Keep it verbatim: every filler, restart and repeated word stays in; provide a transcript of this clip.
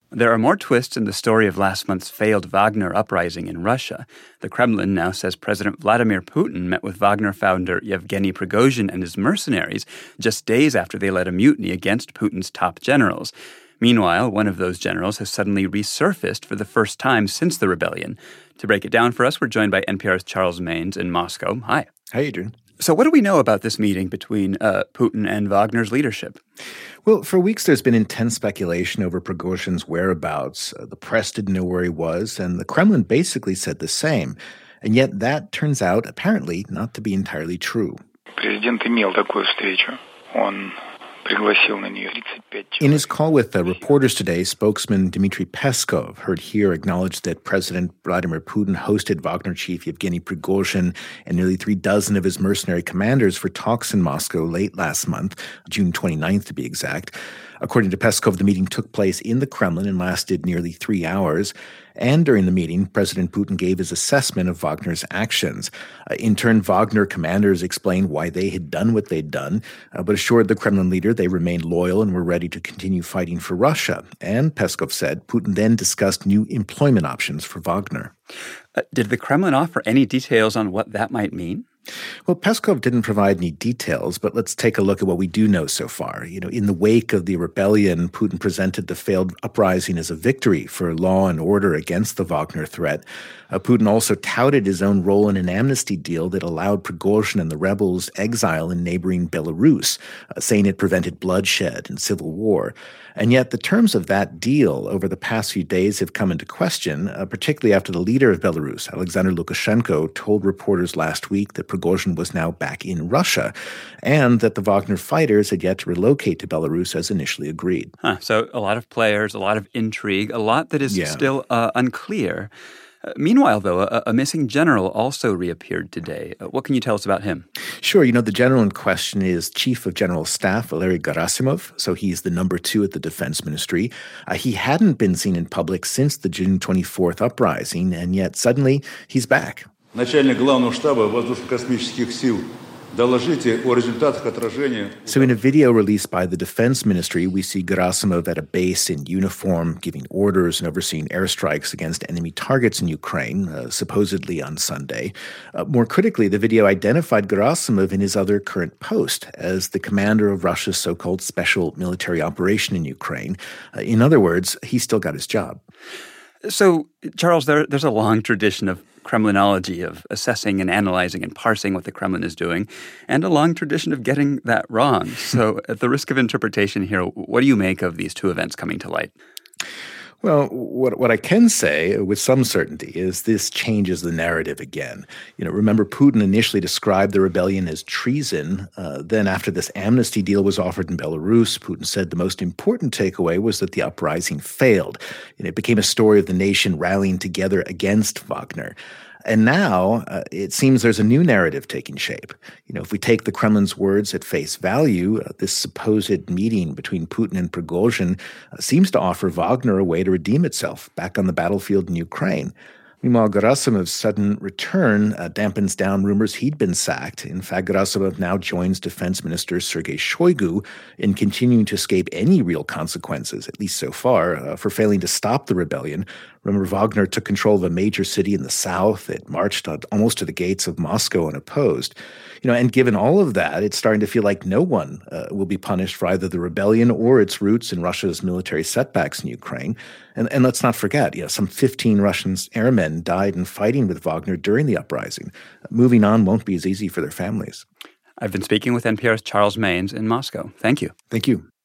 There are more twists in the story of last month's failed Wagner uprising in Russia. The Kremlin now says President Vladimir Putin met with Wagner founder Yevgeny Prigozhin and his mercenaries just days after they led a mutiny against Putin's top generals. Meanwhile, one of those generals has suddenly resurfaced for the first time since the rebellion. To break it down for us, we're joined by N P R's Charles Maynes in Moscow. Hi. Hi, Adrian. So what do we know about this meeting between uh, Putin and Wagner's leadership? Well, for weeks there's been intense speculation over Prigozhin's whereabouts. Uh, the press didn't know where he was, and the Kremlin basically said the same. And yet that turns out, apparently, not to be entirely true. Президент имел такую встречу. Он пригласил на нее тридцать пять человек. In his call with uh, reporters today, spokesman Dmitry Peskov, heard here, acknowledged that President Vladimir Putin hosted Wagner chief Yevgeny Prigozhin and nearly three dozen of his mercenary commanders for talks in Moscow late last month, June twenty-ninth to be exact. According to Peskov, the meeting took place in the Kremlin and lasted nearly three hours. And during the meeting, President Putin gave his assessment of Wagner's actions. Uh, in turn, Wagner commanders explained why they had done what they'd done, uh, but assured the Kremlin leader they remained loyal and were ready to continue fighting for Russia. And, Peskov said, Putin then discussed new employment options for Wagner. Uh, did the Kremlin offer any details on what that might mean? Well, Peskov didn't provide any details, but let's take a look at what we do know so far. You know, in the wake of the rebellion, Putin presented the failed uprising as a victory for law and order against the Wagner threat. Uh, Putin also touted his own role in an amnesty deal that allowed Prigozhin and the rebels exile in neighboring Belarus, uh, saying it prevented bloodshed and civil war. And yet the terms of that deal over the past few days have come into question, uh, particularly after the leader of Belarus, Alexander Lukashenko, told reporters last week that Prigozhin was now back in Russia and that the Wagner fighters had yet to relocate to Belarus as initially agreed. Huh, so a lot of players, a lot of intrigue, a lot that is Yeah. still uh, unclear. Uh, meanwhile, though, a, a missing general also reappeared today. Uh, what can you tell us about him? Sure. You know, the general in question is Chief of General Staff Valery Gerasimov, so he's the number two at the Defense Ministry. Uh, he hadn't been seen in public since the June twenty-fourth uprising, and yet suddenly he's back. Начальник главного штаба воздушно-космических сил. Доложите о результатах отражения. So in a video released by the Defense Ministry, we see Gerasimov at a base in uniform giving orders and overseeing airstrikes against enemy targets in Ukraine, uh, supposedly on Sunday. Uh, more critically, the video identified Gerasimov in his other current post as the commander of Russia's so-called special military operation in Ukraine. Uh, in other words, he's still got his job. So, Charles, there, there's a long tradition of Kremlinology, of assessing and analyzing and parsing what the Kremlin is doing, and a long tradition of getting that wrong. So, at the risk of interpretation here, what do you make of these two events coming to light? Well, what what I can say with some certainty is this changes the narrative again. You know, remember Putin initially described the rebellion as treason. Uh, then after this amnesty deal was offered in Belarus, Putin said the most important takeaway was that the uprising failed. And it became a story of the nation rallying together against Wagner. And now uh, it seems there's a new narrative taking shape. You know, if we take the Kremlin's words at face value, uh, this supposed meeting between Putin and Prigozhin uh, seems to offer Wagner a way to redeem itself back on the battlefield in Ukraine. Meanwhile, Gerasimov's sudden return uh, dampens down rumors he'd been sacked. In fact, Gerasimov now joins Defense Minister Sergei Shoigu in continuing to escape any real consequences, at least so far, uh, for failing to stop the rebellion. Remember, Wagner took control of a major city in the south. It marched on, almost to the gates of Moscow unopposed. You know, and given all of that, it's starting to feel like no one uh, will be punished for either the rebellion or its roots in Russia's military setbacks in Ukraine. And, and let's not forget, you know, some fifteen Russian airmen died in fighting with Wagner during the uprising. Moving on won't be as easy for their families. I've been speaking with N P R's Charles Maynes in Moscow. Thank you. Thank you.